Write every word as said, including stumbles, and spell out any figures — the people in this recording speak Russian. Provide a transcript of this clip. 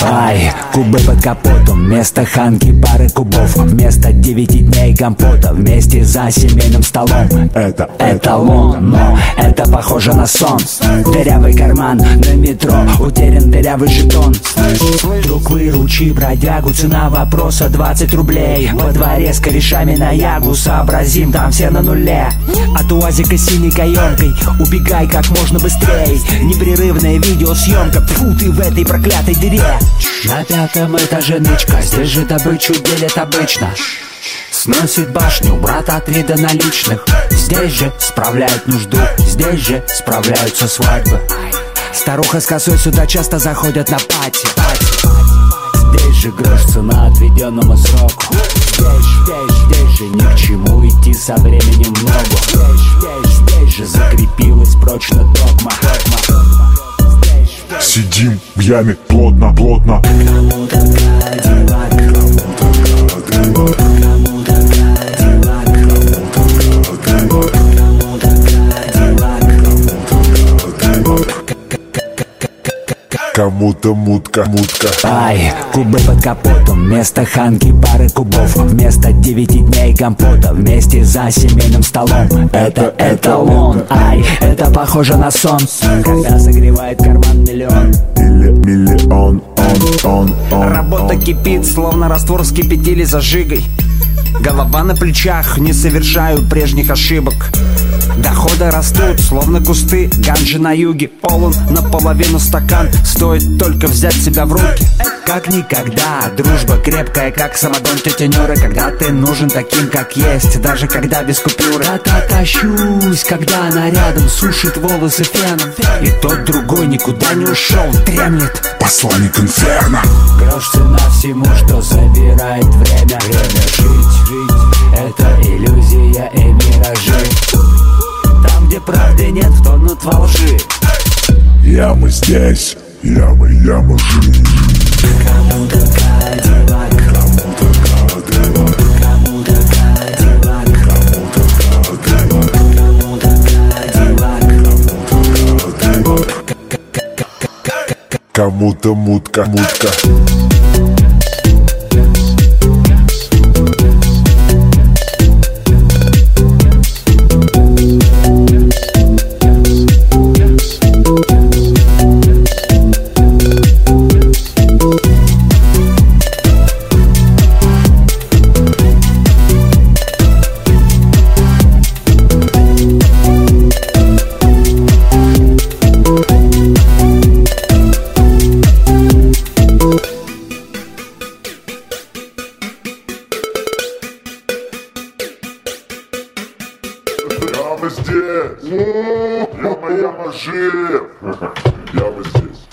Ай, кубы под капотом, вместо ханки пары кубов, вместо девяти дней компота, вместе за семейным столом. Это эталон, но это похоже на сон. Дырявый карман на метро, утерян дырявый жетон. Друг, выручи бродягу, цена вопроса двадцать рублей. Во дворе с корешами на ягу, сообразим, там все на нуле. От уазика синей каемкой убегай как можно быстрей. Непрерывная видеосъемка, фу, ты в этой проклятой дыре. На пятом этаже нычка, здесь же добычу делят обычно. Сносит башню, брат от вида наличных. Здесь же справляют нужду, здесь же справляются свадьбы. Старуха с косой сюда часто заходят на пати. Здесь же грош цена отведенному сроку. Здесь, здесь, здесь же ни к чему идти со временем в ногу. Здесь, здесь, здесь же закрепилась прочно догма. Сидим в яме плотно, плотно. Кому-то Кадиллак, кому-то Кадиллак, кому-то Кадиллак, кому-то Кадиллак, кому-то мутка, мутка. Ай, кубы под капотом, вместо ханки пары кубов, вместо девяти дней компота, вместе за семейным столом. Это эталон, ай, это похоже на сон, когда согревает карман миллион. Или миллион, он, он, он. Работа кипит, словно раствор вскипятили зажигой. Голова на плечах, не совершаю прежних ошибок. Доходы растут, словно кусты ганджи на юге. Полон наполовину стакан, стоит только взять себя в руки. Как никогда, дружба крепкая, как самогон тети Нюры. Когда ты нужен таким, как есть, даже когда без купюры. Я-то тащусь, когда она рядом сушит волосы феном. И тот другой никуда не ушел, дремлет Посланник инферно. Грош цена всему, что забирает время. Время жить, жить, это иллюзия и миражи. Там, где правды нет, тонут во лжи. Ямы здесь, ямы, ямы жизнь. Кому-то Кадиллак, кому-то Кадиллак, кому-то Кадиллак, кому-то Кадиллак, Кому-то мутка, мутка. Яма здесь, яма, яма жив, яма здесь.